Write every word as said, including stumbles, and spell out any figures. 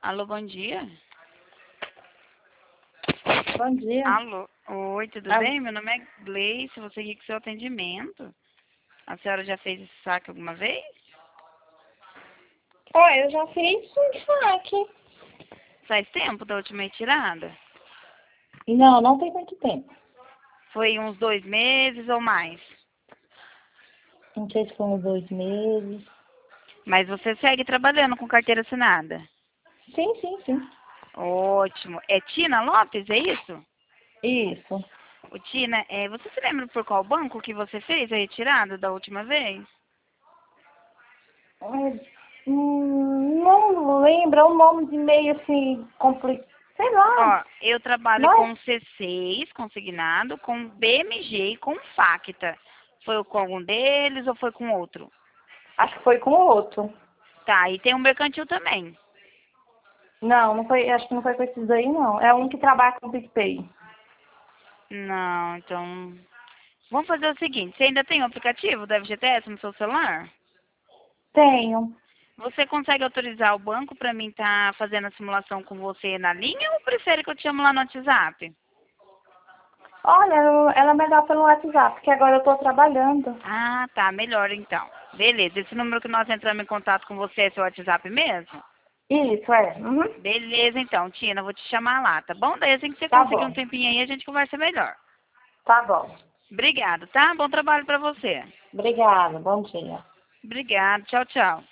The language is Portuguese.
Alô, bom dia. Bom dia. Alô. Oi, tudo Ah, bem? Meu nome é Gleice, você aqui com seu atendimento. A senhora já fez esse saque alguma vez? Oi, eu já fiz um saque. Faz tempo da última retirada? Não, não tem muito tempo. Foi uns dois meses ou mais? Não sei se foram uns dois meses. Mas você segue trabalhando com carteira assinada? Sim, sim, sim. Ótimo. É Tina Lopes, é isso? Isso. Ô, Tina, é, você se lembra por qual banco que você fez a retirada da última vez? Mas, hum, não lembro, é um nome de meio assim, complicado. Sei lá. Ó, eu trabalho Não com é? C seis consignado, com B M G e com Facta. Foi com algum deles ou foi com outro? Acho que foi com o outro. Tá, e tem um mercantil também. Não, não foi, acho que não foi com esses aí, não. É um que trabalha com o PicPay. Não, então... Vamos fazer o seguinte, você ainda tem o aplicativo do F G T S no seu celular? Tenho. Você consegue autorizar o banco para mim estar fazendo a simulação com você na linha ou prefere que eu te chamo lá no WhatsApp? Olha, eu- ela é melhor pelo WhatsApp, porque agora eu tô trabalhando. Ah, tá, melhor então. Beleza, esse número que nós entramos em contato com você é seu WhatsApp mesmo? Isso, é. Uhum. Beleza, então, Tina, vou te chamar lá, tá bom? Daí assim que você Tá conseguir um bom. tempinho aí, a gente conversa melhor. Tá bom. Obrigado, tá? Bom trabalho pra você. Obrigada. Bom dia. Obrigado, tchau, tchau.